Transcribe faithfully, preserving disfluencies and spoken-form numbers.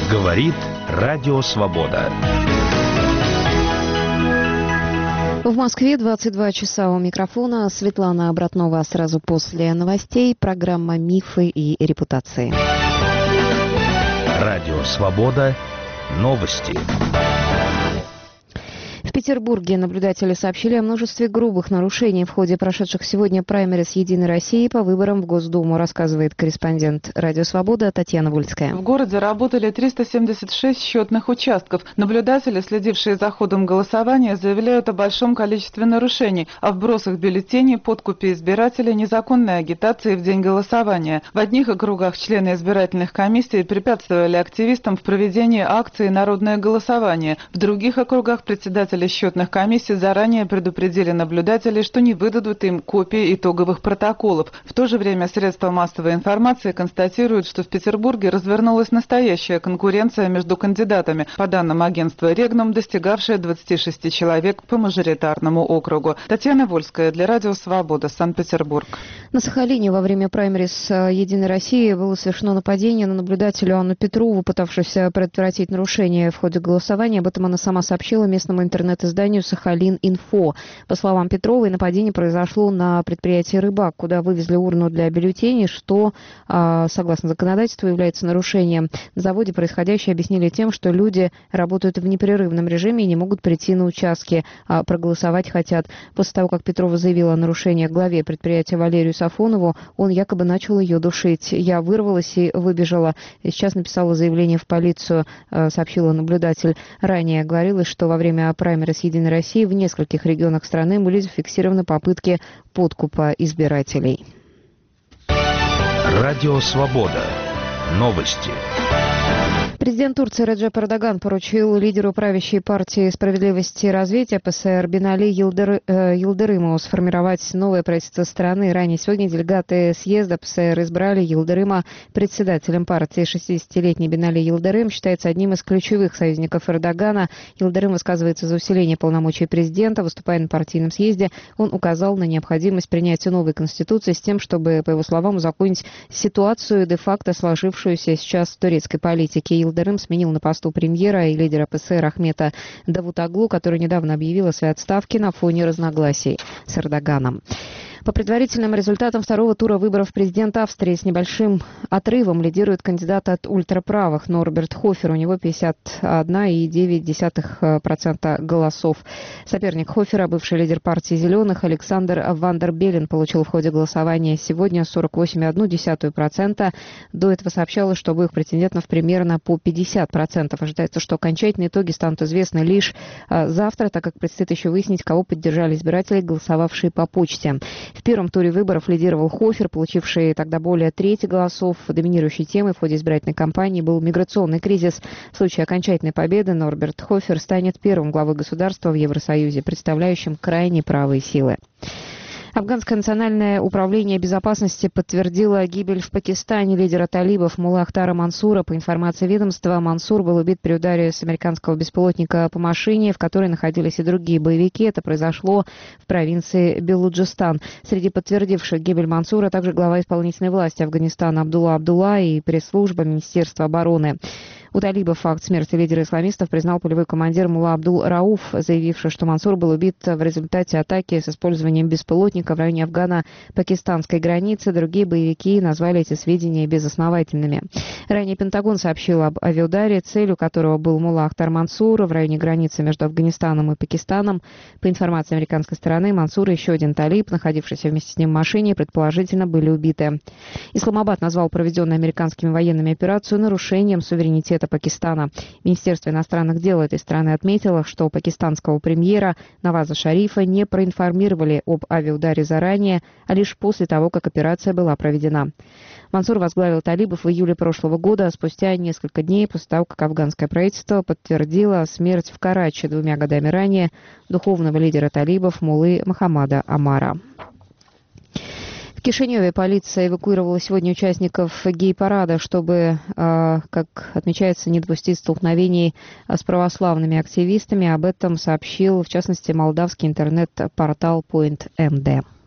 Говорит Радио Свобода. В Москве двадцать два часа у микрофона. Светлана Обратнова сразу после новостей. Программа «Мифы и репутации». Радио Свобода. Новости. В Петербурге наблюдатели сообщили о множестве грубых нарушений в ходе прошедших сегодня праймериз «Единой России» по выборам в Госдуму, рассказывает корреспондент «Радио Свобода» Татьяна Вольская. В городе работали триста семьдесят шесть счетных участков. Наблюдатели, следившие за ходом голосования, заявляют о большом количестве нарушений, о вбросах бюллетеней, подкупе избирателей, незаконной агитации в день голосования. В одних округах члены избирательных комиссий препятствовали активистам в проведении акции «Народное голосование». В других округах председатели счетных комиссий заранее предупредили наблюдателей, что не выдадут им копии итоговых протоколов. В то же время средства массовой информации констатируют, что в Петербурге развернулась настоящая конкуренция между кандидатами, по данным агентства «Регнум», достигавшая двадцати шести человек по мажоритарному округу. Татьяна Вольская для Радио Свобода, Санкт-Петербург. На Сахалине во время праймериз «Единой России» было совершено нападение на наблюдателю Анну Петрову, пытавшуюся предотвратить нарушения в ходе голосования. Об этом она сама сообщила местному интернет-изданию «Сахалин-Инфо». По словам Петровой, нападение произошло на предприятии «Рыбак», куда вывезли урну для бюллетеней, что, согласно законодательству, является нарушением. На заводе происходящее объяснили тем, что люди работают в непрерывном режиме и не могут прийти на участки, а проголосовать хотят. После того, как Петрова заявила о нарушениях главе предприятия Валерию Сафонову, он якобы начал ее душить. «Я вырвалась и выбежала. Сейчас написала заявление в полицию», сообщила наблюдатель. Ранее говорилось, что во время праймериз «Единой России» в нескольких регионах страны были зафиксированы попытки подкупа избирателей. Радио Свобода. Новости. Президент Турции Реджеп Эрдоган поручил лидеру правящей партии «Справедливости и развития» ПСР Бинали Йылдыр, э, Йылдырымову сформировать новое правительство страны. Ранее сегодня делегаты съезда ПСР избрали Йылдырыма председателем партии. шестидесятилетний Бинали Йылдырым считается одним из ключевых союзников Эрдогана. Йылдырым высказывается за усиление полномочий президента. Выступая на партийном съезде, он указал на необходимость принятия новой конституции с тем, чтобы, по его словам, узаконить ситуацию, де-факто сложившуюся сейчас в турецкой политике. Йылдырым сменил на посту премьера и лидера ПСР Ахмета Давутоглу, который недавно объявил о своей отставке на фоне разногласий с Эрдоганом. По предварительным результатам второго тура выборов президента Австрии с небольшим отрывом лидирует кандидат от ультраправых Норберт Хофер. У него пятьдесят одна целых девять десятых процента голосов. Соперник Хофера, бывший лидер партии «Зеленых» Александр Ван дер Беллен, получил в ходе голосования сегодня сорок восемь целых одну десятую процента. До этого сообщалось, что обоих претендентов примерно по пятьдесят процентов. Ожидается, что окончательные итоги станут известны лишь завтра, так как предстоит еще выяснить, кого поддержали избиратели, голосовавшие по почте. В первом туре выборов лидировал Хофер, получивший тогда более трети голосов. Доминирующей темой в ходе избирательной кампании был миграционный кризис. В случае окончательной победы Норберт Хофер станет первым главой государства в Евросоюзе, представляющим крайне правые силы. Афганское национальное управление безопасности подтвердило гибель в Пакистане лидера талибов Муллы Ахтара Мансура. По информации ведомства, Мансур был убит при ударе с американского беспилотника по машине, в которой находились и другие боевики. Это произошло в провинции Белуджистан. Среди подтвердивших гибель Мансура также глава исполнительной власти Афганистана Абдулла Абдулла и пресс-служба Министерства обороны. У талибов факт смерти лидера исламистов признал полевой командир Мулла Абдул Рауф, заявивший, что Мансур был убит в результате атаки с использованием беспилотника в районе афгано-пакистанской границы. Другие боевики назвали эти сведения безосновательными. Ранее Пентагон сообщил об авиаударе, целью которого был Мулла Ахтар Мансур в районе границы между Афганистаном и Пакистаном. По информации американской стороны, Мансур и еще один талиб, находившийся вместе с ним в машине, предположительно были убиты. Исламабад назвал проведенную американскими военными операцию нарушением суверенитета Пакистана. Министерство иностранных дел этой страны отметило, что пакистанского премьера Наваза Шарифа не проинформировали об авиаударе заранее, а лишь после того, как операция была проведена. Мансур возглавил талибов в июле прошлого года, а спустя несколько дней после того, как афганское правительство подтвердило смерть в Карачи двумя годами ранее духовного лидера талибов Муллы Мохаммада Омара. В Кишиневе полиция эвакуировала сегодня участников гей-парада, чтобы, как отмечается, не допустить столкновений с православными активистами. Об этом сообщил, в частности, молдавский интернет-портал Point эм ди.